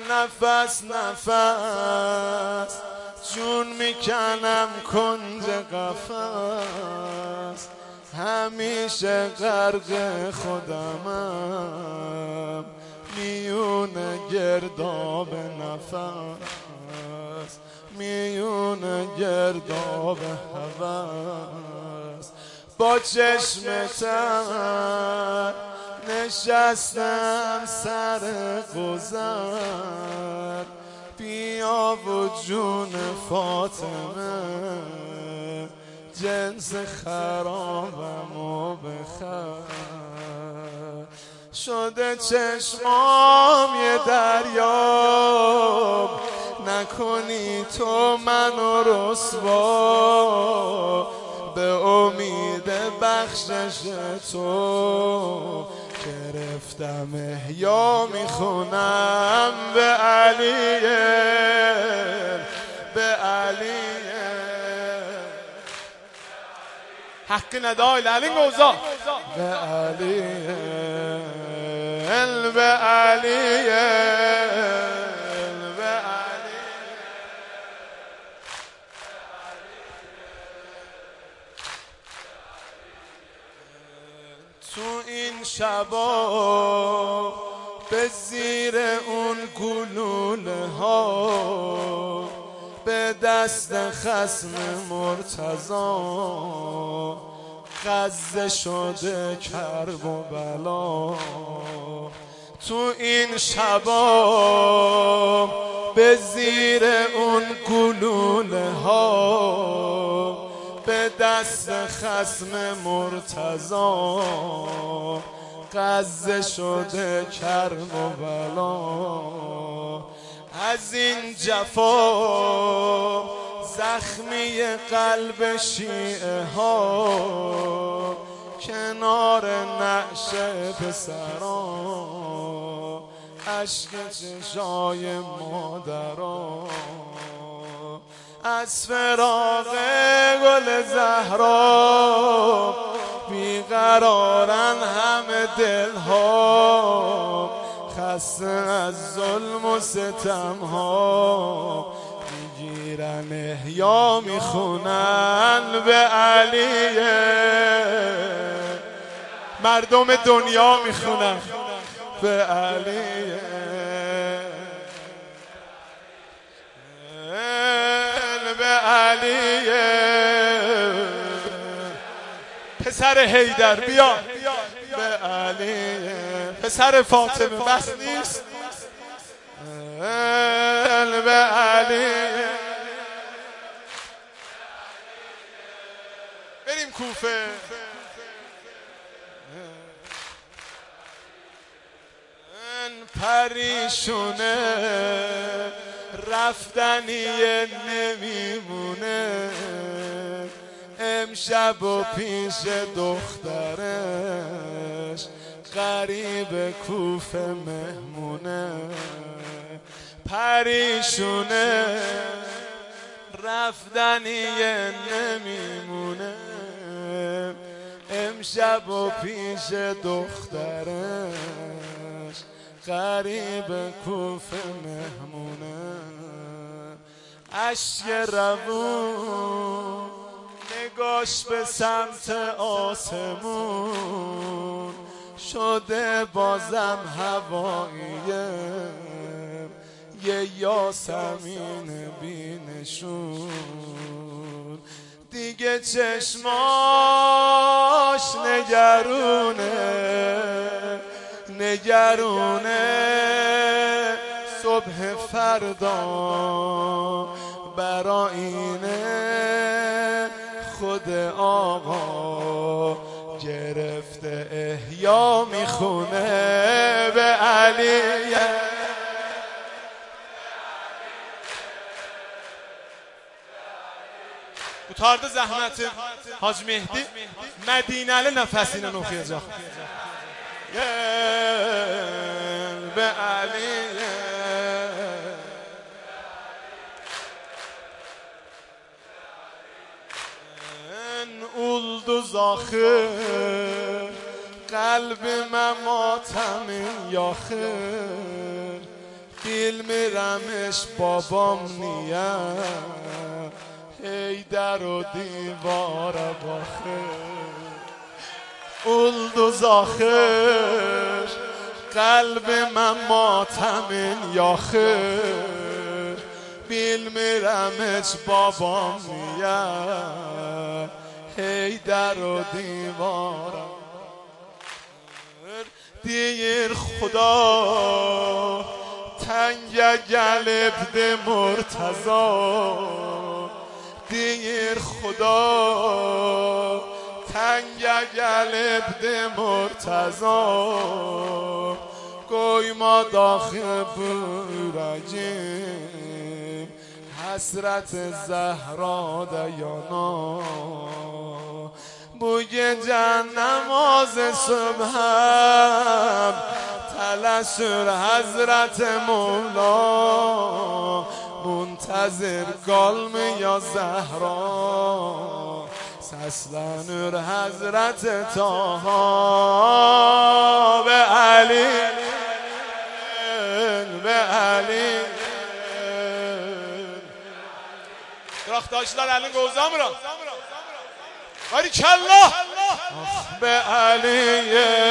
نفس نفس جون میکنم کنج قفس، همیشه غرق خودمم میون گرداب نفس، میون گرداب هوس. با چشم تر نشستم سر گذر، بیا و جون فاطمه جنس خرابمو بخر. شده چشمام یه دریاب، نکنی تو منو رسوا، به امید بخشش تو گرفتم احیا میخونم به علی، به علی حق ندای لعلین گوزا، به علی، به علی، به علی. تو این شبا به زیر اون گلوله ها، به دست خصم مرتضی غزه شده کرب و بلا. تو این شبا به زیر اون گلوله ها، به دست خصم مرتضی غزه شده کرب و بلا. از این جفا زخمی قلب شیعه ها، کنار نعش پسران اشک چشای مادران. از فراق گل زهرا بیقرارن همه دلها، خسته از ظلم و ستم ها میگیرن احیا میخونن به علی. مردم دنیا میخونن به علی، به علی. پسر حیدر بیا به علی، پسر فاطمه بس نیست به علی. بریم کوفه. پریشونه رفتنیه نمیمونه، امشب و پیش دخترش غریب کوفه مهمونه. پریشونه رفتنیه نمیمونه، امشب و پیش دخترش غریب کوفه مهمونه. اشک روون نگاش به سمت آسمون، شده بازم هواییه یه یاسمین بینشون. دیگه چشماش نگرونه صبح فردا براینه خود آقا گرفته احیا میخونه به علی. بطارد زحمت حاج مهدی مدینه نفسینه نوخی جا به علی. اولدوز آخر قلب من ماتم یاخر، bilmirəmiş babam niyə Heydər o divara baxır Ulduz axır Qəlbimə matəmin yaxır Bilmirəm heç babam niyə Heydər o divara Deyir xuda Təngə gəlibdi Murtaza Deyir xuda Təngə gəlibdi Murtaza Qoyma daxı bu ürəgim Həsrət Zəhrada yanar Bu gecə namaz subhəm Tələsür Həzrət Mevla Muntəzir qalmaya Zəhra Səslənir Həzrət Taha Və Əli Və Əli Qıraqdaşlar əlin qozamıram Barikəllah Be Əliyə